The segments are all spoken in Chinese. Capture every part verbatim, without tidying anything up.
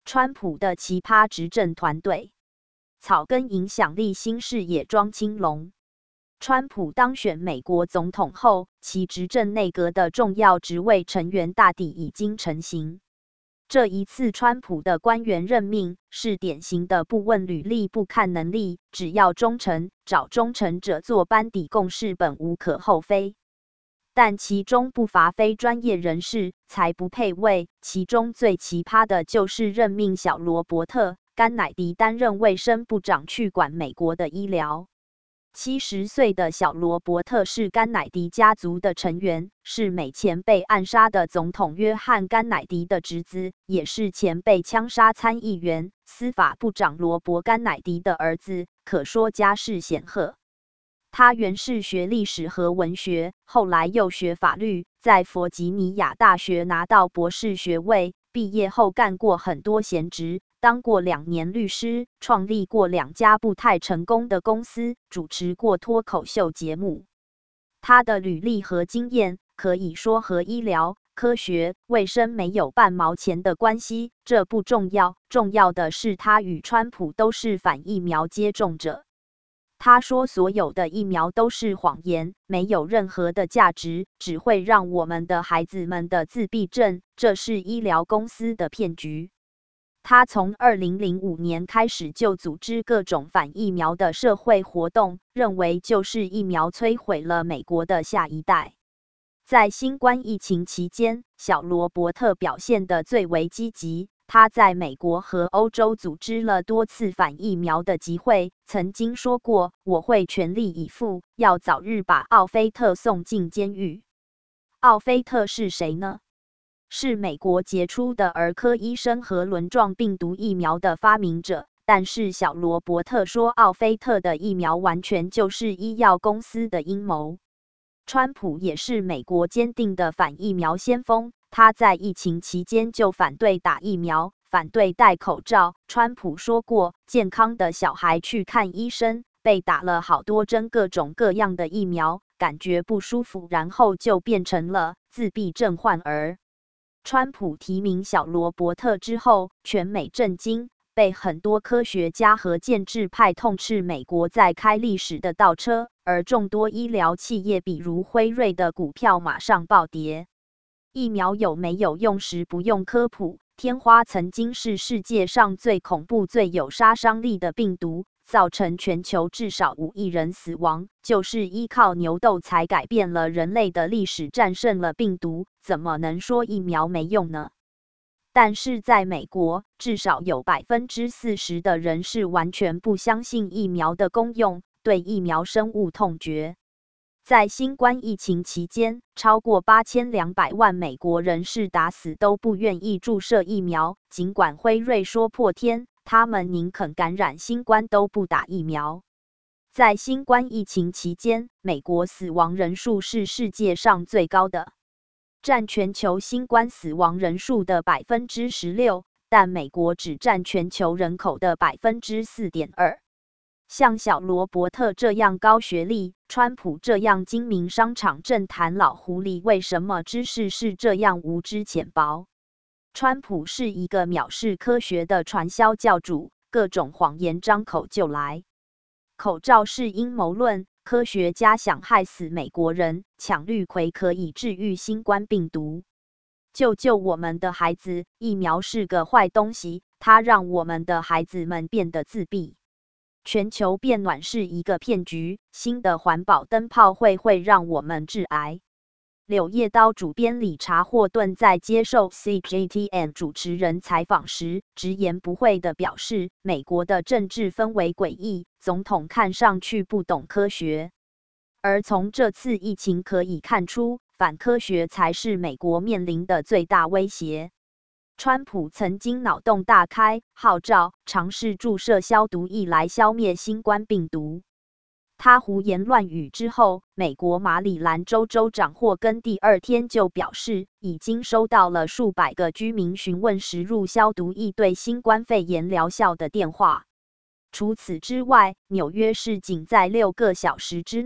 川普的奇葩执政团队，草根影响力新视野装青龙。川普当选美国总统后，其执政内阁的重要职位成员大抵已经成型。这一次川普的官员任命是典型的不问履历不看能力，只要忠诚，找忠诚者做班底共事本无可厚非。但其中不乏非专业人士，才不配位。其中最奇葩的就是任命小罗伯特·甘乃迪担任卫生部长，去管美国的医疗。七十岁的小罗伯特是甘乃迪家族的成员，是美前被暗杀的总统约翰·甘乃迪的侄子，也是前被枪杀参议员、司法部长罗伯·甘乃迪的儿子，可说家世显赫。他原是学历史和文学，后来又学法律，在弗吉尼亚大学拿到博士学位，毕业后干过很多闲职，当过两年律师，创立过两家不太成功的公司，主持过脱口秀节目。他的履历和经验可以说和医疗、科学、卫生没有半毛钱的关系，这不重要，重要的是他与川普都是反疫苗接种者。他说所有的疫苗都是谎言，没有任何的价值，只会让我们的孩子们的自闭症，这是医疗公司的骗局。他从二零零五年开始就组织各种反疫苗的社会活动，认为就是疫苗摧毁了美国的下一代。在新冠疫情期间，小罗伯特表现得最为积极。他在美国和欧洲组织了多次反疫苗的集会，曾经说过：“我会全力以赴，要早日把奥菲特送进监狱。”奥菲特是谁呢？是美国杰出的儿科医生和轮状病毒疫苗的发明者。但是小罗伯特说，奥菲特的疫苗完全就是医药公司的阴谋。川普也是美国坚定的反疫苗先锋。他在疫情期间就反对打疫苗，反对戴口罩。川普说过，健康的小孩去看医生，被打了好多针各种各样的疫苗，感觉不舒服，然后就变成了自闭症患儿。川普提名小罗伯特之后，全美震惊，被很多科学家和建制派痛斥美国在开历史的倒车，而众多医疗企业，比如辉瑞的股票马上暴跌。疫苗有没有用时不用科普，天花曾经是世界上最恐怖、最有杀伤力的病毒，造成全球至少五亿人死亡，就是依靠牛痘才改变了人类的历史，战胜了病毒，怎么能说疫苗没用呢？但是在美国，至少有 百分之四十 的人是完全不相信疫苗的功用，对疫苗深恶痛绝。在新冠疫情期间，超过八千两百万美国人是打死都不愿意注射疫苗，尽管辉瑞说破天，他们宁肯感染新冠都不打疫苗。在新冠疫情期间，美国死亡人数是世界上最高的，占全球新冠死亡人数的 百分之十六， 但美国只占全球人口的 百分之四点二。像小罗伯特这样高学历，川普这样精明商场政坛老狐狸，为什么知识是这样无知浅薄？川普是一个藐视科学的传销教主，各种谎言张口就来。口罩是阴谋论，科学家想害死美国人，抢绿葵可以治愈新冠病毒。救救我们的孩子，疫苗是个坏东西，它让我们的孩子们变得自闭。全球变暖是一个骗局，新的环保灯泡会会让我们致癌。柳叶刀主编理查·霍顿在接受 C G T N 主持人采访时，直言不讳地表示，美国的政治氛围诡异，总统看上去不懂科学。而从这次疫情可以看出，反科学才是美国面临的最大威胁。川普曾经脑洞大开，号召尝试注射消毒液来消灭新冠病毒。他胡言乱语之后，美国马里兰州州长霍根第二天就表示，已经收到了数百个居民询问食入消毒液对新冠肺炎疗效的电话。除此之外，纽约市仅在六个小时之内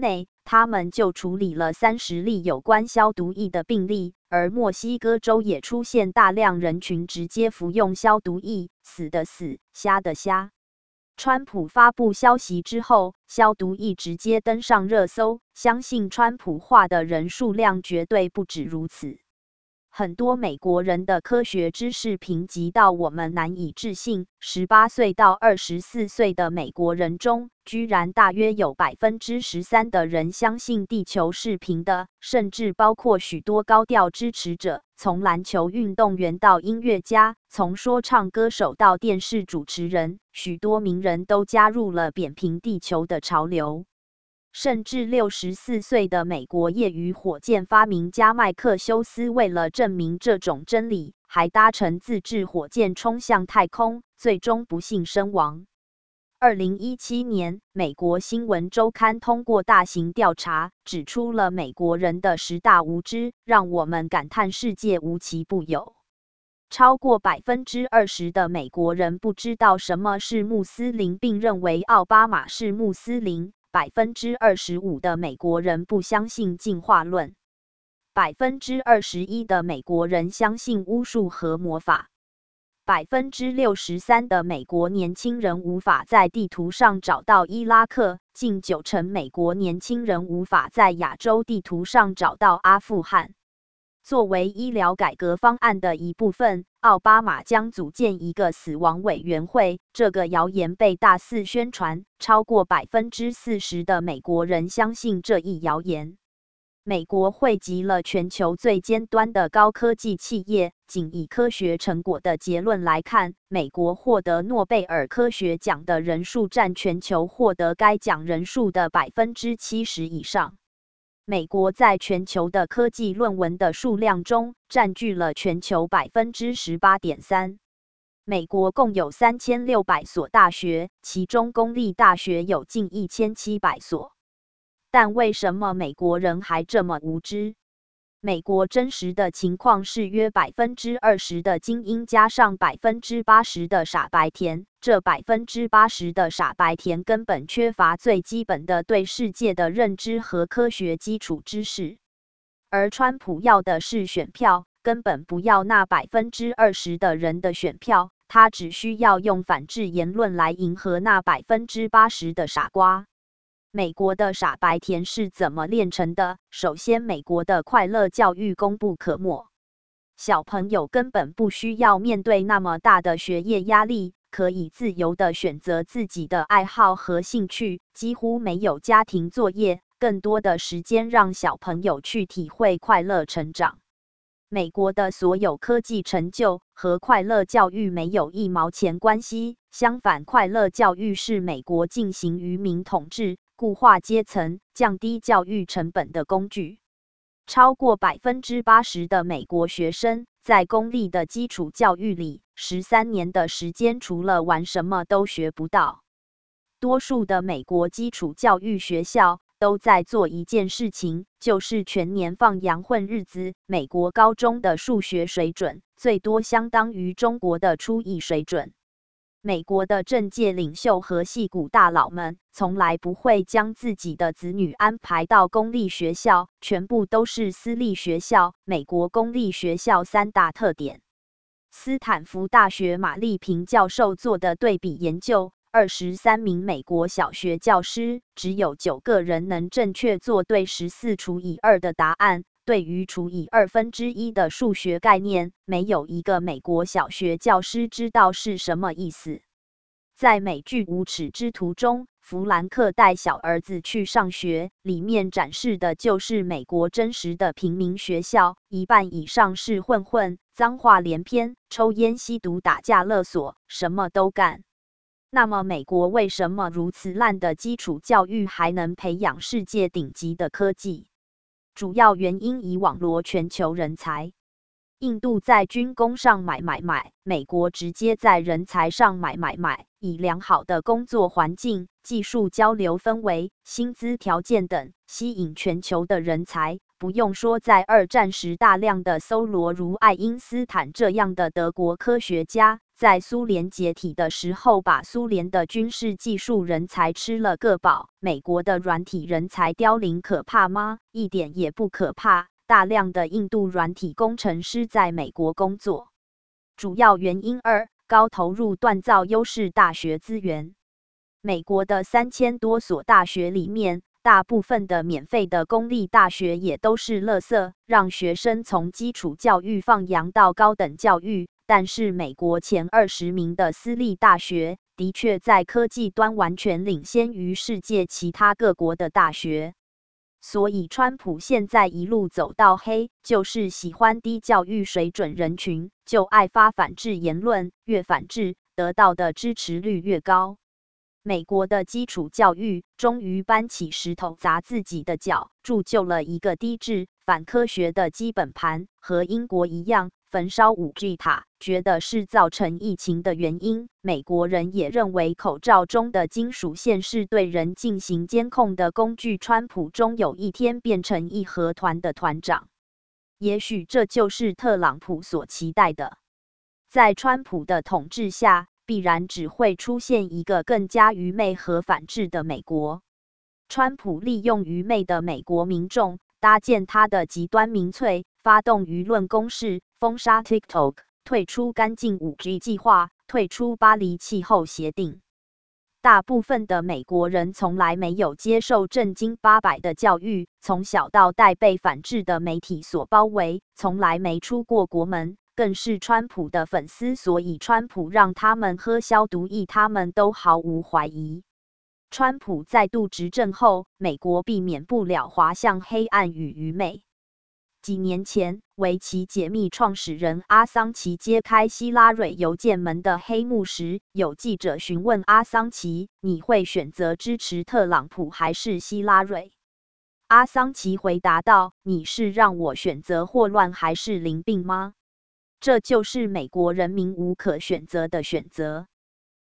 他们就处理了三十例有关消毒液的病例，而墨西哥州也出现大量人群直接服用消毒液，死的死，瞎的瞎。川普发布消息之后，消毒液直接登上热搜，相信川普化的人数量绝对不止如此。很多美国人的科学知识贫瘠到我们难以置信，十八岁到二十四岁的美国人中，居然大约有 百分之十三 的人相信地球是平的，甚至包括许多高调支持者，从篮球运动员到音乐家，从说唱歌手到电视主持人，许多名人都加入了扁平地球的潮流。甚至六十四岁的美国业余火箭发明家麦克休斯为了证明这种真理，还搭乘自制火箭冲向太空，最终不幸身亡。二零一七年，美国新闻周刊通过大型调查，指出了美国人的十大无知，让我们感叹世界无奇不有。超过 百分之二十 的美国人不知道什么是穆斯林，并认为奥巴马是穆斯林。百分之二十五 的美国人不相信进化论， 百分之二十一 的美国人相信巫术和魔法， 百分之六十三 的美国年轻人无法在地图上找到伊拉克，近九成美国年轻人无法在亚洲地图上找到阿富汗。作为医疗改革方案的一部分，奥巴马将组建一个死亡委员会，这个谣言被大肆宣传，超过 百分之四十 的美国人相信这一谣言。美国汇集了全球最尖端的高科技企业，仅以科学成果的结论来看，美国获得诺贝尔科学奖的人数占全球获得该奖人数的 百分之七十 以上。美国在全球的科技论文的数量中占据了全球 百分之十八点三。美国共有三千六百所大学，其中公立大学有近一千七百所。但为什么美国人还这么无知？美国真实的情况是约 百分之二十 的精英加上 百分之八十 的傻白甜，这 百分之八十 的傻白甜根本缺乏最基本的对世界的认知和科学基础知识。而川普要的是选票，根本不要那 百分之二十 的人的选票，他只需要用反制言论来迎合那 百分之八十 的傻瓜。美国的傻白甜是怎么炼成的？首先，美国的快乐教育功不可没。小朋友根本不需要面对那么大的学业压力，可以自由地选择自己的爱好和兴趣，几乎没有家庭作业，更多的时间让小朋友去体会快乐成长。美国的所有科技成就和快乐教育没有一毛钱关系，相反，快乐教育是美国进行愚民统治、固化阶层、降低教育成本的工具。超过 百分之八十 的美国学生在公立的基础教育里，十三年的时间除了玩什么都学不到。多数的美国基础教育学校都在做一件事情，就是全年放洋混日子。美国高中的数学水准最多相当于中国的初一水准。美国的政界领袖和矽谷大佬们从来不会将自己的子女安排到公立学校，全部都是私立学校。美国公立学校三大特点。斯坦福大学马立平教授做的对比研究，二十三名美国小学教师，只有九个人能正确做对十四除以二的答案。对于除以二分之一的数学概念，没有一个美国小学教师知道是什么意思。在美剧《无耻之徒》中，弗兰克带小儿子去上学，里面展示的就是美国真实的平民学校，一半以上是混混，脏话连篇，抽烟吸毒打架勒索，什么都干。那么美国为什么如此烂的基础教育还能培养世界顶级的科技？主要原因以网罗全球人才。印度在军工上买买买，美国直接在人才上买买买，以良好的工作环境、技术交流氛围、薪资条件等吸引全球的人才。不用说，在二战时大量的搜罗如爱因斯坦这样的德国科学家， 在苏联解体的时候，把苏联的军事技术人才吃了个饱。美国的软体人才凋零可怕吗？一点也不可怕。大量的印度软体工程师在美国工作。主要原因二：高投入锻造优势大学资源。美国的三千多所大学里面，大部分的免费的公立大学也都是垃圾，让学生从基础教育放扬到高等教育。但是美国前二十名的私立大学，的确在科技端完全领先于世界其他各国的大学。所以川普现在一路走到黑，就是喜欢低教育水准人群，就爱发反制言论，越反制，得到的支持率越高。美国的基础教育终于搬起石头砸自己的脚，铸就了一个低智、反科学的基本盘，和英国一样焚烧 五 G 塔，觉得是造成疫情的原因。美国人也认为口罩中的金属线是对人进行监控的工具。川普终有一天变成义和团的团长，也许这就是特朗普所期待的。在川普的统治下，必然只会出现一个更加愚昧和反智的美国。川普利用愚昧的美国民众，搭建他的极端民粹，发动舆论攻势，封杀 TikTok， 退出干净 五 G 计划，退出巴黎气候协定。大部分的美国人从来没有接受正经八百的教育，从小到大被反智的媒体所包围，从来没出过国门，更是川普的粉丝，所以川普让他们喝消毒液，他们都毫无怀疑。川普再度执政后，美国避免不了滑向黑暗与愚昧。几年前，围棋解密创始人阿桑奇揭开希拉蕊邮件门的黑幕时，有记者询问阿桑奇：“你会选择支持特朗普还是希拉蕊？”阿桑奇回答道：“你是让我选择霍乱还是淋病吗？这就是美国人民无可选择的选择。”